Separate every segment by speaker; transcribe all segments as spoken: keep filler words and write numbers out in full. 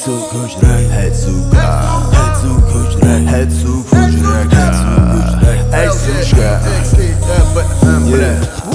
Speaker 1: Headsuck hücre, headsuck, headsuck hücre, headsuck hücre, headsuck hücre,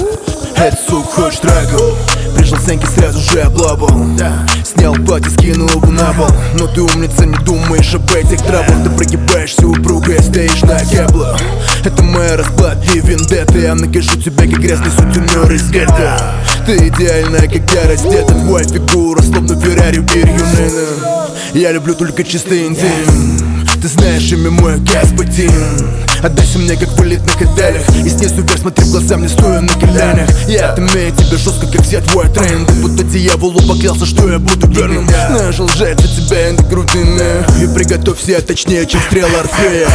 Speaker 1: headsuck hücre. Пришел Сеньки, сразу же облапал. Снял платье, скинул его на пол. Но ты умница, не думаешь об этих траблах. Ты прогибаешься упругой, стоишь на кеблах. Это моя расплата и вендетта. Я накажу тебя, как грязный сутенер из гетто. Ты идеальная, как я раздета. Твоя фигура, словно Феррари в Бирюнена. Я люблю только чистый интим. Ты знаешь имя мой господин. Отдайся мне, как вылет на каделях. И снизу вверх смотри в глаза мне, стоя на коленях. Я отымею тебя жестко, как все твой тренд. Будто дьяволу поклялся, что я буду верным. Знаешь, лжец, от тебя эндокрутина. И приготовься, точнее, чем стрела Орфея.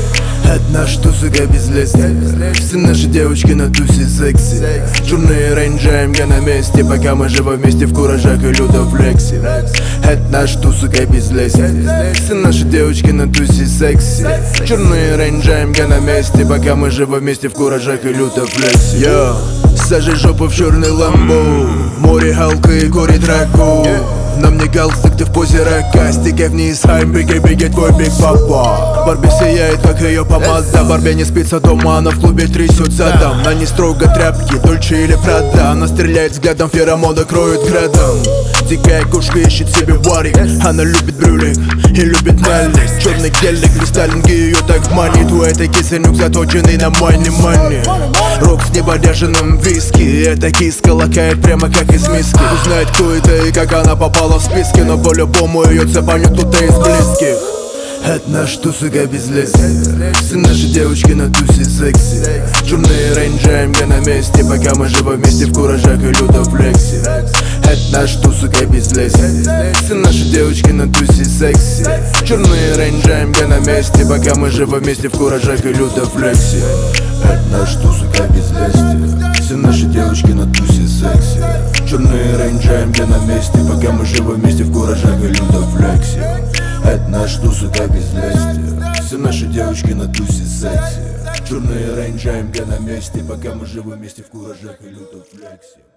Speaker 1: Одна штука без леса. Все наши девочки на тусе секси. Черные рейнджи, МГ на месте. Пока мы живы вместе в куражах и люто флексе. Одна штука без леса. Все наши девочки на тусе секси. Черные рейнджи, МГ на месте. Пока мы живы вместе в куражах и люто флексе. Йо, сажай жопу в черный ламбо. Море, халка и курит раку. На мне галстук, ты в позе рака. Стикай вниз, хайм, беги, беги, твой биг папа. Барби сияет, как ее помада. Барби не спится дома, она в клубе трясется там. На ней строго тряпки, Дольче или Прада. Она стреляет взглядом, феромода кроет градом. Дикая кошка ищет себе варик. Она любит брюлик и любит налик. Черный гелик, кристаллинги ее так манит. У этой кисенюк заточенный на мани-мани. Рок с небодяженным виски. Эта киска лакает прямо как из миски. Узнает, кто это и как она попала в списке. Но по-любому ее цепанет кто-то из близких. Одна штука без леса. Все наши девочки на тусе секси. Черные рейнджи, МГ на месте. Пока мы живы вместе в куражах и люто флексе. Одна штука без леса. Все наши девочки на тусе секси. Черные рейнджи, МГ на месте. Пока мы живы вместе в куражах и люто флексе. Одна штука без леса. Все наши девочки на тусе секси. Черные рейнджи, МГ на месте. Пока мы живы вместе в куражах и люто флексе. Одна штука без лести. Все наши девочки на тусе секси. Черные рейнджи, МГ на месте. Пока мы живы вместе в куражах и люто флексе.